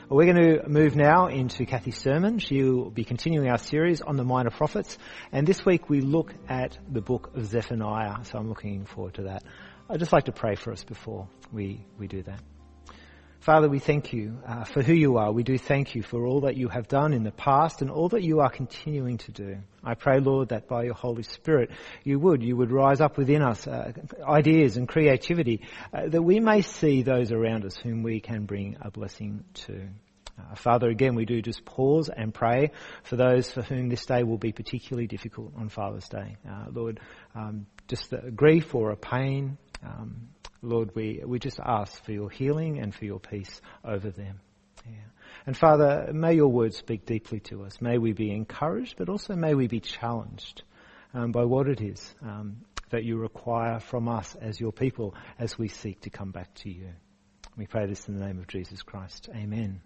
We're going to move now into Kathy's sermon. She'll be continuing our series on the Minor Prophets. And this week we look at the book of Zephaniah. So I'm looking forward to that. I'd just like to pray for us before we do that. Father, we thank you for who you are. We do thank you for all that you have done in the past and all that you are continuing to do. I pray, Lord, that by your Holy Spirit you would rise up within us ideas and creativity that we may see those around us whom we can bring a blessing to. Father, again, we do just pause and pray for those for whom this day will be particularly difficult on Father's Day. Lord, just a grief or a pain, Lord, we just ask for your healing and for your peace over them. Yeah. And Father, may your word speak deeply to us. May we be encouraged, but also may we be challenged by what it is that you require from us as your people as we seek to come back to you. We pray this in the name of Jesus Christ. Amen.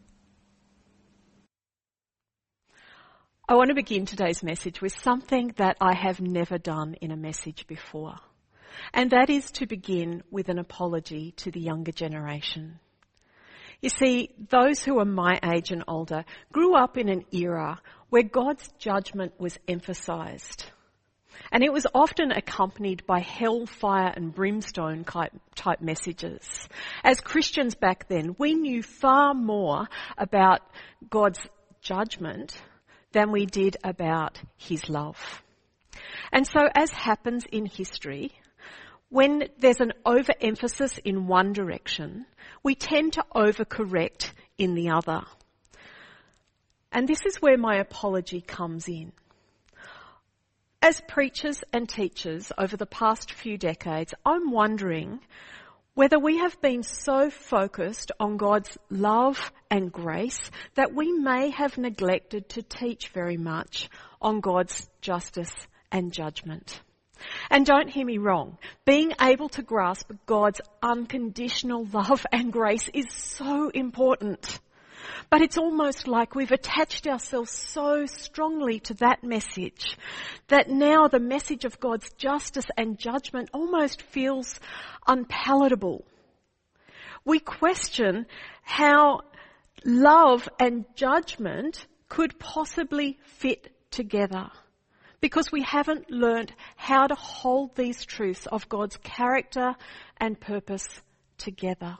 I want to begin today's message with something that I have never done in a message before. And that is to begin with an apology to the younger generation. You see, those who are my age and older grew up in an era where God's judgment was emphasised. And it was often accompanied by hellfire and brimstone type messages. As Christians back then, we knew far more about God's judgment than we did about his love. And so, as happens in history, when there's an overemphasis in one direction, we tend to overcorrect in the other. And this is where my apology comes in. As preachers and teachers over the past few decades, I'm wondering whether we have been so focused on God's love and grace that we may have neglected to teach very much on God's justice and judgment. And don't hear me wrong, being able to grasp God's unconditional love and grace is so important. But it's almost like we've attached ourselves so strongly to that message that now the message of God's justice and judgment almost feels unpalatable. We question how love and judgment could possibly fit together, because we haven't learnt how to hold these truths of God's character and purpose together.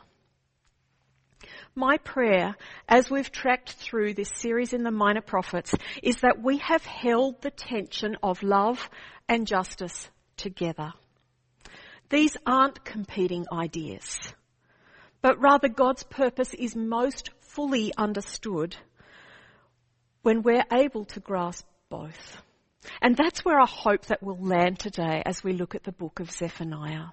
My prayer, as we've tracked through this series in the Minor Prophets, is that we have held the tension of love and justice together. These aren't competing ideas, but rather God's purpose is most fully understood when we're able to grasp both. And that's where I hope that we'll land today as we look at the book of Zephaniah.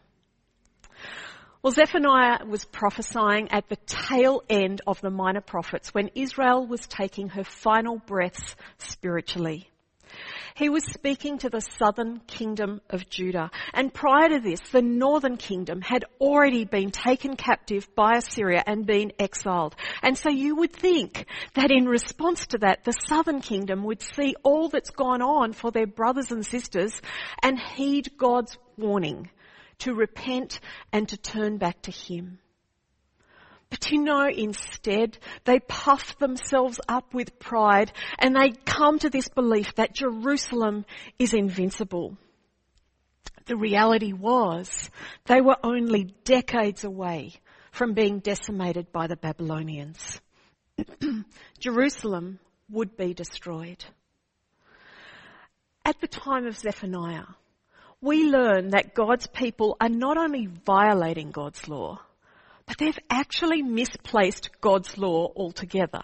Well, Zephaniah was prophesying at the tail end of the Minor Prophets when Israel was taking her final breaths spiritually. He was speaking to the southern kingdom of Judah. And prior to this, the northern kingdom had already been taken captive by Assyria and been exiled. And so you would think that in response to that, the southern kingdom would see all that's gone on for their brothers and sisters and heed God's warning to repent and to turn back to him. But instead, they puff themselves up with pride and they come to this belief that Jerusalem is invincible. The reality was they were only decades away from being decimated by the Babylonians. Jerusalem would be destroyed. At the time of Zephaniah, we learn that God's people are not only violating God's law, but they've actually misplaced God's law altogether.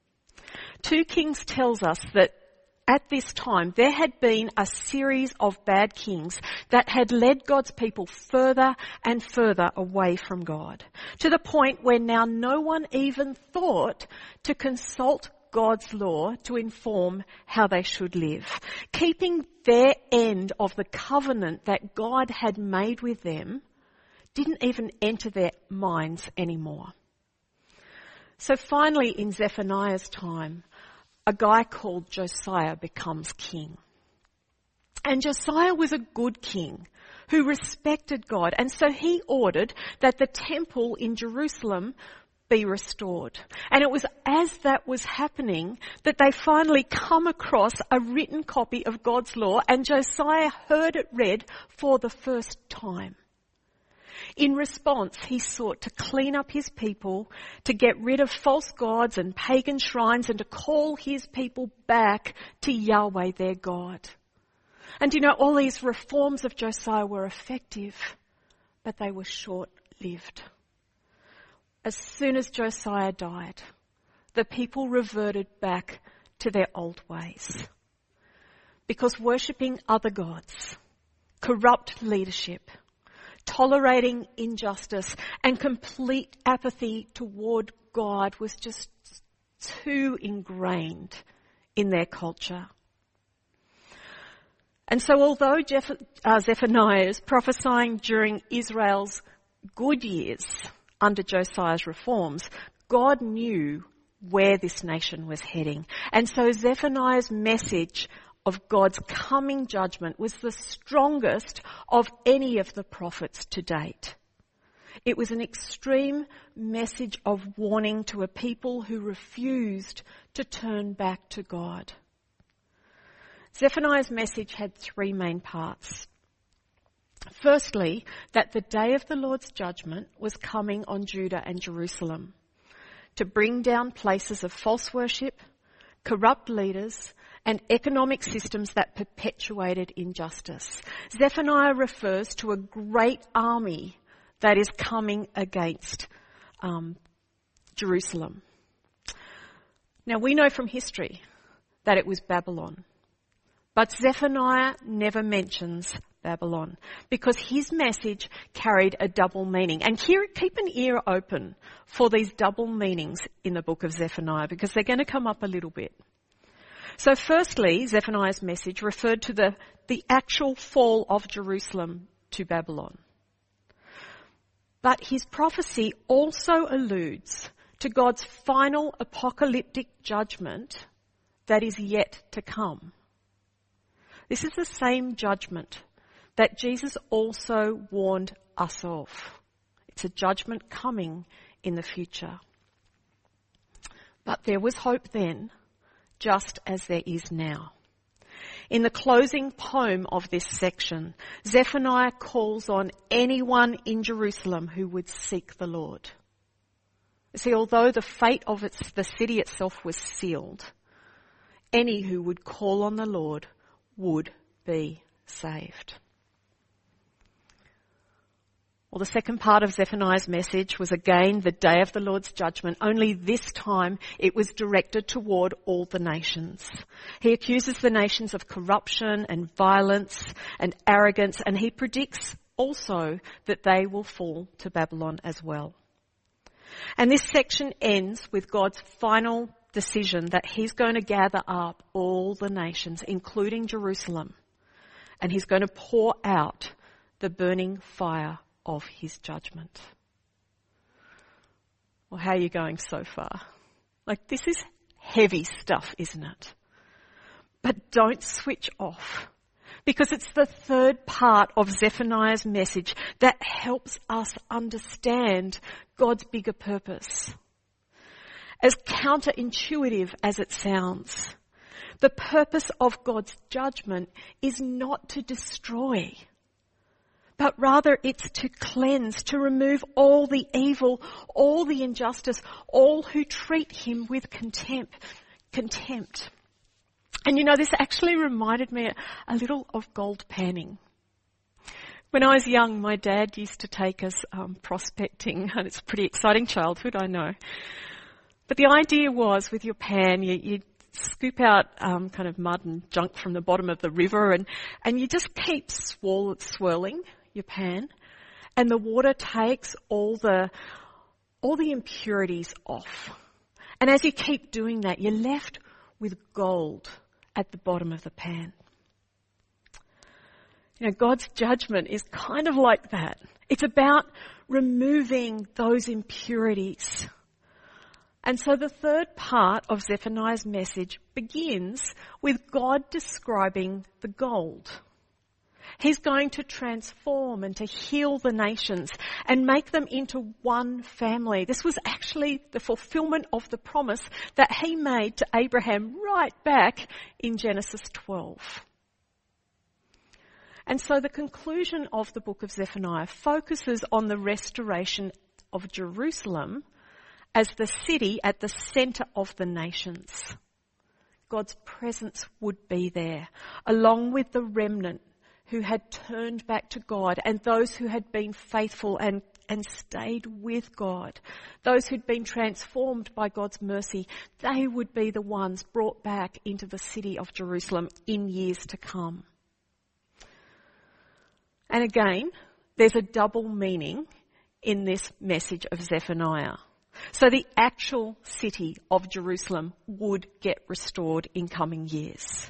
2 Kings tells us that at this time there had been a series of bad kings that had led God's people further and further away from God, to the point where now no one even thought to consult God's law to inform how they should live. Keeping their end of the covenant that God had made with them didn't even enter their minds anymore. So finally, in Zephaniah's time, a guy called Josiah becomes king. And Josiah was a good king who respected God, and so he ordered that the temple in Jerusalem be restored. And it was as that was happening that they finally come across a written copy of God's law, and Josiah heard it read for the first time. In response, he sought to clean up his people, to get rid of false gods and pagan shrines, and to call his people back to Yahweh their God. And all these reforms of Josiah were effective, but they were short-lived. As soon as Josiah died, the people reverted back to their old ways. Because worshipping other gods, corrupt leadership, tolerating injustice, and complete apathy toward God was just too ingrained in their culture. And so although Zephaniah is prophesying during Israel's good years under Josiah's reforms, God knew where this nation was heading. And so Zephaniah's message of God's coming judgment was the strongest of any of the prophets to date. It was an extreme message of warning to a people who refused to turn back to God. Zephaniah's message had three main parts. Firstly, that the day of the Lord's judgment was coming on Judah and Jerusalem to bring down places of false worship, corrupt leaders, and economic systems that perpetuated injustice. Zephaniah refers to a great army that is coming against Jerusalem. Now, we know from history that it was Babylon, but Zephaniah never mentions Babylon because his message carried a double meaning. And here, keep an ear open for these double meanings in the book of Zephaniah because they're going to come up a little bit. So firstly, Zephaniah's message referred to the actual fall of Jerusalem to Babylon. But his prophecy also alludes to God's final apocalyptic judgment that is yet to come. This is the same judgment that Jesus also warned us of. It's a judgment coming in the future. But there was hope then, just as there is now. In the closing poem of this section, Zephaniah calls on anyone in Jerusalem who would seek the Lord. You see, although the fate of the city itself was sealed, any who would call on the Lord would be saved. Well, the second part of Zephaniah's message was again the day of the Lord's judgment, only this time it was directed toward all the nations. He accuses the nations of corruption and violence and arrogance, and he predicts also that they will fall to Babylon as well. And this section ends with God's final decision that he's going to gather up all the nations, including Jerusalem, and he's going to pour out the burning fire of his judgment. Well, how are you going so far? This is heavy stuff, isn't it? But don't switch off, because it's the third part of Zephaniah's message that helps us understand God's bigger purpose. As counterintuitive as it sounds, the purpose of God's judgment is not to destroy, but rather it's to cleanse, to remove all the evil, all the injustice, all who treat him with contempt. And this actually reminded me a little of gold panning. When I was young, my dad used to take us prospecting, and it's a pretty exciting childhood, I know. But the idea was, with your pan, you scoop out kind of mud and junk from the bottom of the river, and you just keep swirling your pan, and the water takes all the impurities off. And as you keep doing that, you're left with gold at the bottom of the pan. God's judgment is kind of like that. It's about removing those impurities. And so the third part of Zephaniah's message begins with God describing the gold. He's going to transform and to heal the nations and make them into one family. This was actually the fulfillment of the promise that he made to Abraham right back in Genesis 12. And so the conclusion of the book of Zephaniah focuses on the restoration of Jerusalem as the city at the centre of the nations. God's presence would be there, along with the remnant who had turned back to God and those who had been faithful and stayed with God. Those who'd been transformed by God's mercy, they would be the ones brought back into the city of Jerusalem in years to come. And again, there's a double meaning in this message of Zephaniah. So the actual city of Jerusalem would get restored in coming years.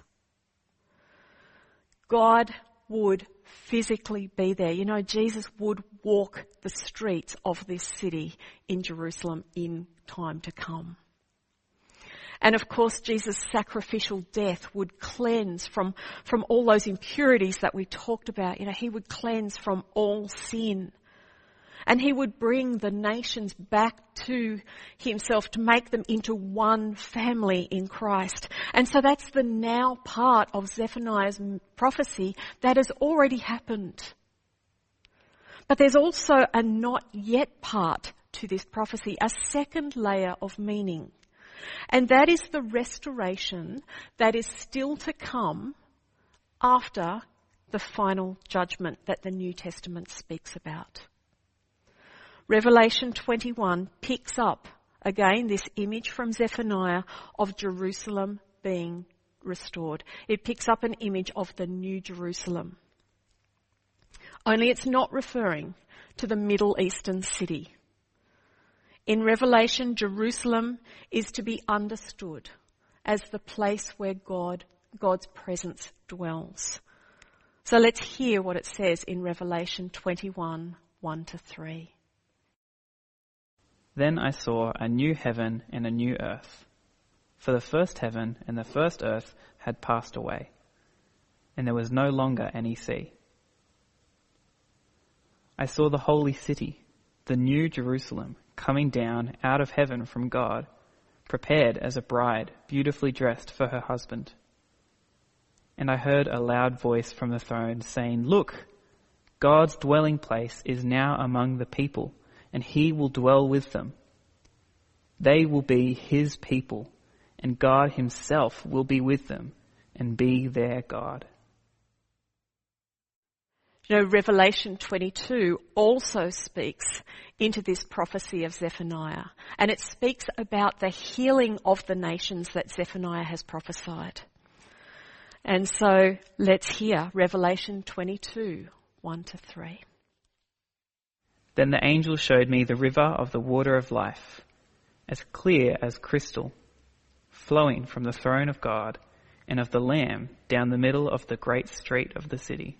God would physically be there. You know, Jesus would walk the streets of this city in Jerusalem in time to come. And of course, Jesus' sacrificial death would cleanse from all those impurities that we talked about. You know, he would cleanse from all sin. And he would bring the nations back to himself to make them into one family in Christ. And so that's the now part of Zephaniah's prophecy that has already happened. But there's also a not yet part to this prophecy, a second layer of meaning. And that is the restoration that is still to come after the final judgment that the New Testament speaks about. Revelation 21 picks up, again, this image from Zephaniah of Jerusalem being restored. It picks up an image of the New Jerusalem. Only it's not referring to the Middle Eastern city. In Revelation, Jerusalem is to be understood as the place where God's presence dwells. So let's hear what it says in Revelation 21, 1-3. Then I saw a new heaven and a new earth, for the first heaven and the first earth had passed away, and there was no longer any sea. I saw the holy city, the new Jerusalem, coming down out of heaven from God, prepared as a bride beautifully dressed for her husband. And I heard a loud voice from the throne saying, "Look, God's dwelling place is now among the people, and he will dwell with them. They will be his people, and God himself will be with them and be their God." You know, Revelation 22 also speaks into this prophecy of Zephaniah, and it speaks about the healing of the nations that Zephaniah has prophesied. And so let's hear Revelation 22, 1-3. Then the angel showed me the river of the water of life, as clear as crystal, flowing from the throne of God and of the Lamb down the middle of the great street of the city.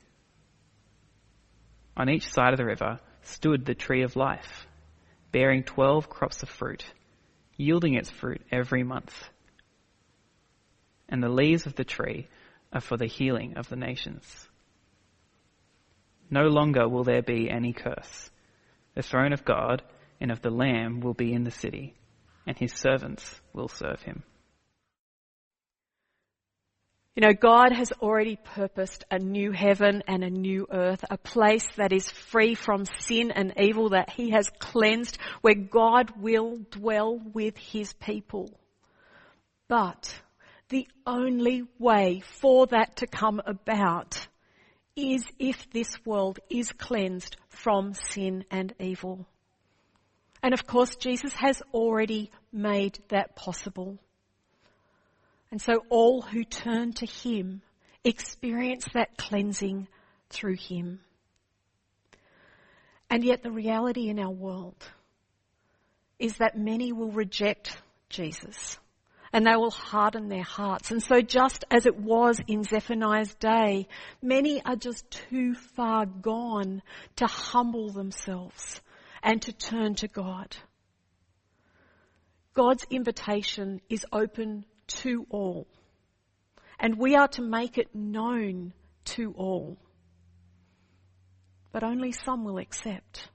On each side of the river stood the tree of life, bearing 12 crops of fruit, yielding its fruit every month. And the leaves of the tree are for the healing of the nations. No longer will there be any curse. The throne of God and of the Lamb will be in the city, and his servants will serve him. You know, God has already purposed a new heaven and a new earth, a place that is free from sin and evil, that he has cleansed, where God will dwell with his people. But the only way for that to come about is if this world is cleansed from sin and evil. And of course, Jesus has already made that possible. And so all who turn to him experience that cleansing through him. And yet the reality in our world is that many will reject Jesus and they will harden their hearts. And so just as it was in Zephaniah's day, many are just too far gone to humble themselves and to turn to God. God's invitation is open to all, and we are to make it known to all. but only some will accept.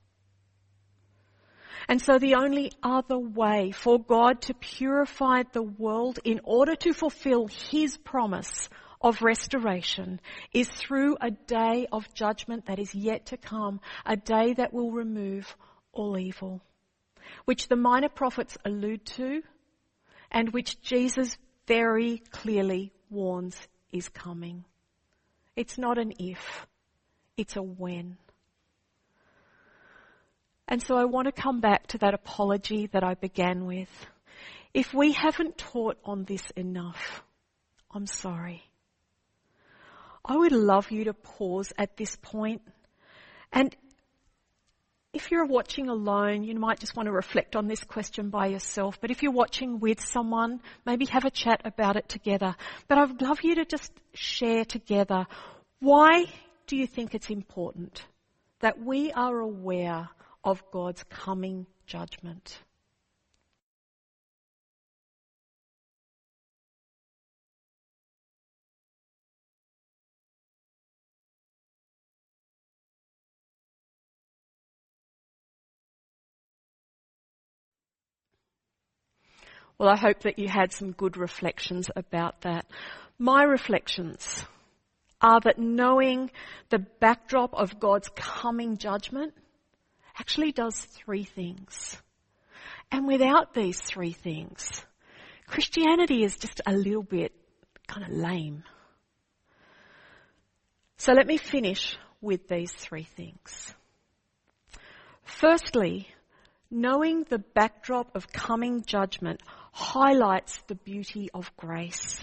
And so the only other way for God to purify the world in order to fulfill his promise of restoration is through a day of judgment that is yet to come, a day that will remove all evil, which the minor prophets allude to and which Jesus very clearly warns is coming. It's not an if, it's a when. And so I want to come back to that apology that I began with. If we haven't taught on this enough, I'm sorry. I would love you to pause at this point. And if you're watching alone, you might just want to reflect on this question by yourself. But if you're watching with someone, maybe have a chat about it together. But I'd love you to just share together. Why do you think it's important that we are aware of God's coming judgment? Well, I hope that you had some good reflections about that. My reflections are that knowing the backdrop of God's coming judgment actually does three things. And without these three things, Christianity is just a little bit kind of lame. So let me finish with these three things. Firstly, knowing the backdrop of coming judgment highlights the beauty of grace.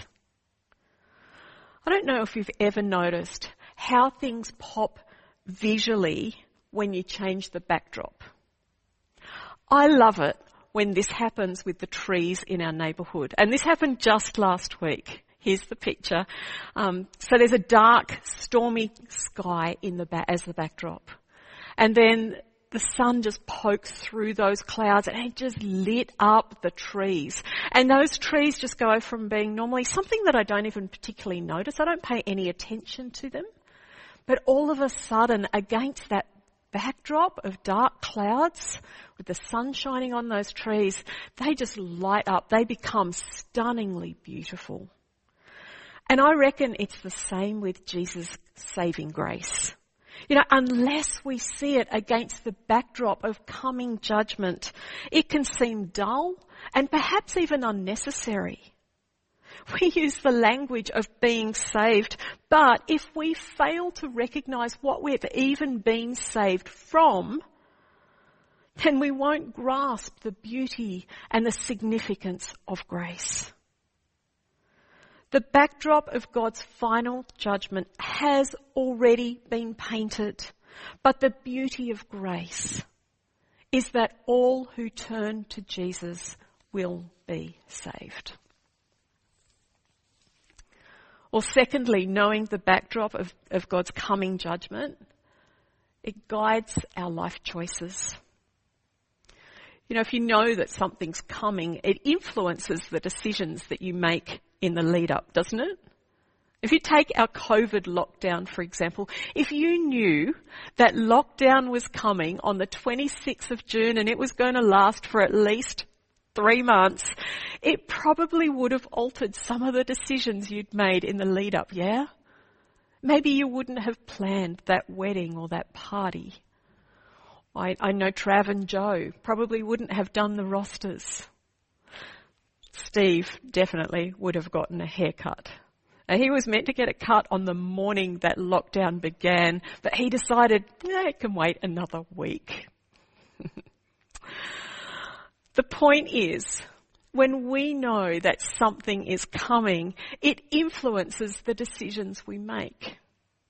I don't know if you've ever noticed how things pop visually when you change the backdrop. I love it when this happens with the trees in our neighbourhood. And this happened just last week. Here's the picture. So there's a dark, stormy sky as the backdrop. And then the sun just pokes through those clouds and it just lit up the trees. And those trees just go from being normally something that I don't even particularly notice. I don't pay any attention to them. But all of a sudden, against that backdrop of dark clouds, with the sun shining on those trees, they just light up. They become stunningly beautiful. And I reckon it's the same with Jesus' saving grace. You know, unless we see it against the backdrop of coming judgment, it can seem dull and perhaps even unnecessary. We use the language of being saved, but if we fail to recognise what we've even been saved from, then we won't grasp the beauty and the significance of grace. The backdrop of God's final judgment has already been painted, but the beauty of grace is that all who turn to Jesus will be saved. Or secondly, knowing the backdrop of God's coming judgment, it guides our life choices. You know, if you know that something's coming, it influences the decisions that you make in the lead up, doesn't it? If you take our COVID lockdown, for example, if you knew that lockdown was coming on the 26th of June and it was going to last for at least 3 months, it probably would have altered some of the decisions you'd made in the lead up, yeah? Maybe you wouldn't have planned that wedding or that party. I know Trav and Joe probably wouldn't have done the rosters. Steve definitely would have gotten a haircut. Now, he was meant to get a cut on the morning that lockdown began, but he decided, it can wait another week. The point is, when we know that something is coming, it influences the decisions we make.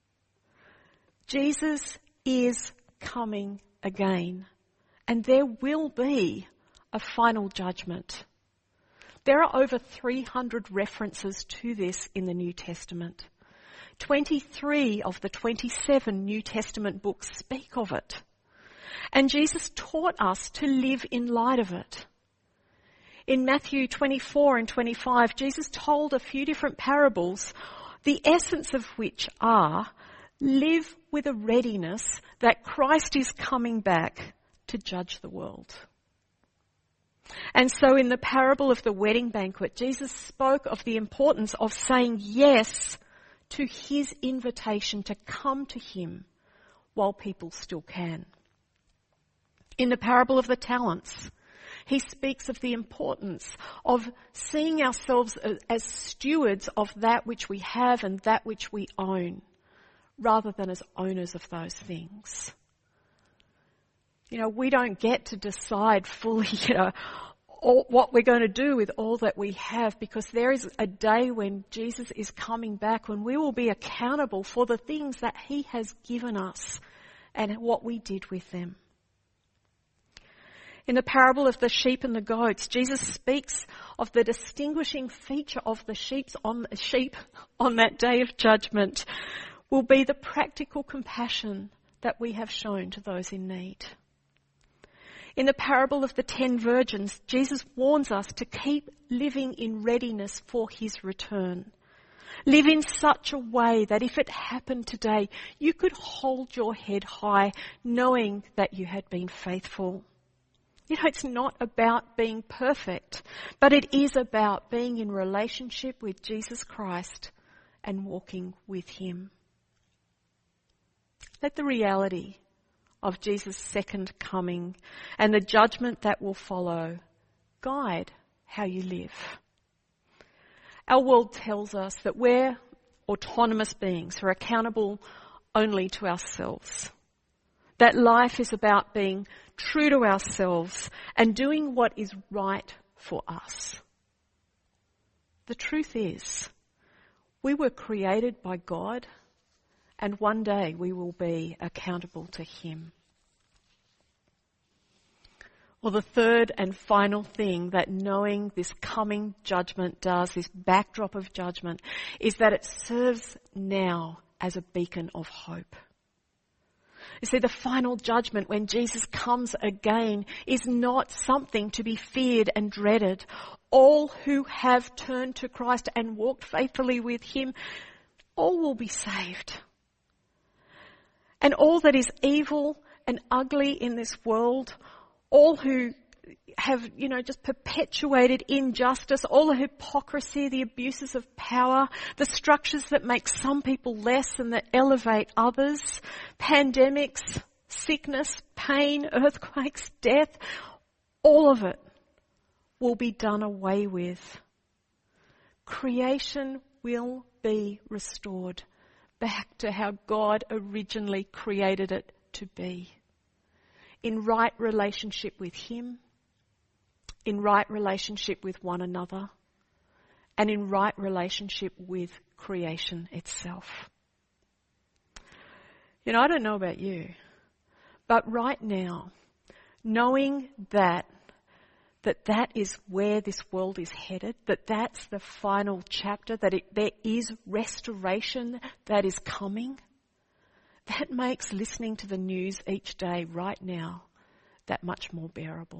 Jesus is coming again, and there will be a final judgment. There are over 300 references to this in the New Testament. 23 of the 27 New Testament books speak of it. And Jesus taught us to live in light of it. In Matthew 24 and 25, Jesus told a few different parables, the essence of which are live with a readiness that Christ is coming back to judge the world. And so in the parable of the wedding banquet, Jesus spoke of the importance of saying yes to his invitation to come to him while people still can. In the parable of the talents, he speaks of the importance of seeing ourselves as stewards of that which we have and that which we own, rather than as owners of those things. We don't get to decide fully, what we're going to do with all that we have, because there is a day when Jesus is coming back when we will be accountable for the things that he has given us and what we did with them. In the parable of the sheep and the goats, Jesus speaks of the distinguishing feature of the sheep on that day of judgment will be the practical compassion that we have shown to those in need. In the parable of the 10 virgins, Jesus warns us to keep living in readiness for his return. Live in such a way that if it happened today, you could hold your head high knowing that you had been faithful. It's not about being perfect, but it is about being in relationship with Jesus Christ and walking with him. Let the reality of Jesus' second coming and the judgment that will follow guide how you live. Our world tells us that we're autonomous beings who are accountable only to ourselves. That life is about being true to ourselves and doing what is right for us. The truth is, we were created by God, and one day we will be accountable to him. Well, the third and final thing that knowing this coming judgment does, this backdrop of judgment, is that it serves now as a beacon of hope. You see, the final judgment when Jesus comes again is not something to be feared and dreaded. All who have turned to Christ and walked faithfully with him, all will be saved. And all that is evil and ugly in this world, all who have, just perpetuated injustice, all the hypocrisy, the abuses of power, the structures that make some people less and that elevate others, pandemics, sickness, pain, earthquakes, death, all of it will be done away with. Creation will be restored back to how God originally created it to be. In right relationship with him, in right relationship with one another, and in right relationship with creation itself. I don't know about you, but right now, knowing that is where this world is headed, that's the final chapter, there is restoration that is coming, that makes listening to the news each day right now that much more bearable.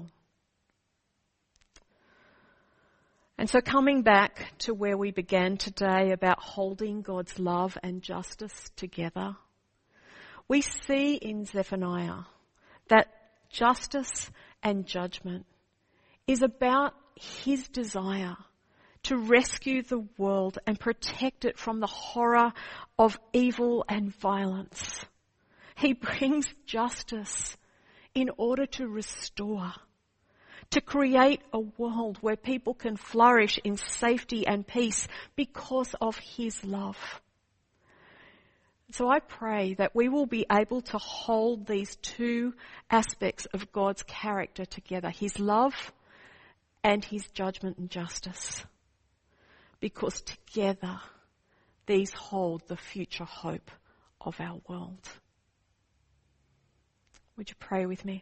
And so coming back to where we began today about holding God's love and justice together, we see in Zephaniah that justice and judgment is about his desire to rescue the world and protect it from the horror of evil and violence. He brings justice in order to restore, to create a world where people can flourish in safety and peace because of his love. So I pray that we will be able to hold these two aspects of God's character together, his love and his judgment and justice, because together these hold the future hope of our world. Would you pray with me?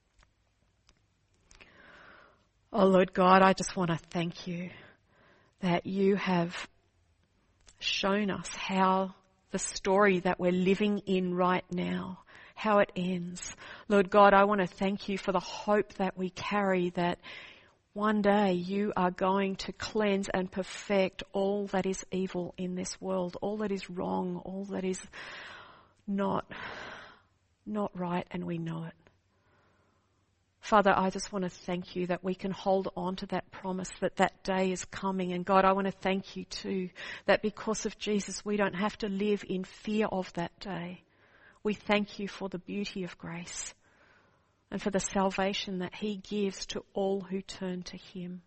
Oh Lord God, I just want to thank you that you have shown us how the story that we're living in right now, how it ends. Lord God, I want to thank you for the hope that we carry, that one day you are going to cleanse and perfect all that is evil in this world, all that is wrong, all that is not right, and we know it. Father, I just want to thank you that we can hold on to that promise that that day is coming. And God, I want to thank you too that because of Jesus we don't have to live in fear of that day. We thank you for the beauty of grace and for the salvation that he gives to all who turn to him.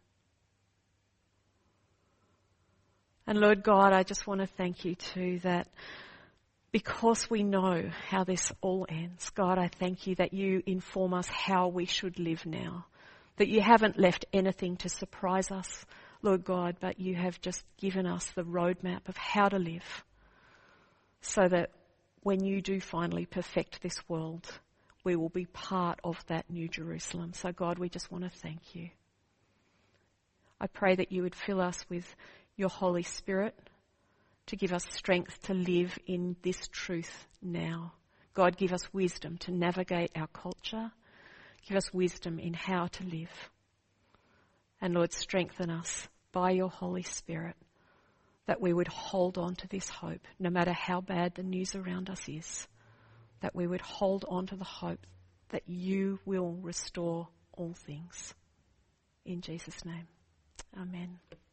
And Lord God, I just want to thank you too that because we know how this all ends, God, I thank you that you inform us how we should live now. That you haven't left anything to surprise us, Lord God, but you have just given us the roadmap of how to live so that when you do finally perfect this world, we will be part of that new Jerusalem. So God, we just want to thank you. I pray that you would fill us with your Holy Spirit to give us strength to live in this truth now. God, give us wisdom to navigate our culture. Give us wisdom in how to live. And Lord, strengthen us by your Holy Spirit that we would hold on to this hope, no matter how bad the news around us is, that we would hold on to the hope that you will restore all things. In Jesus' name, amen.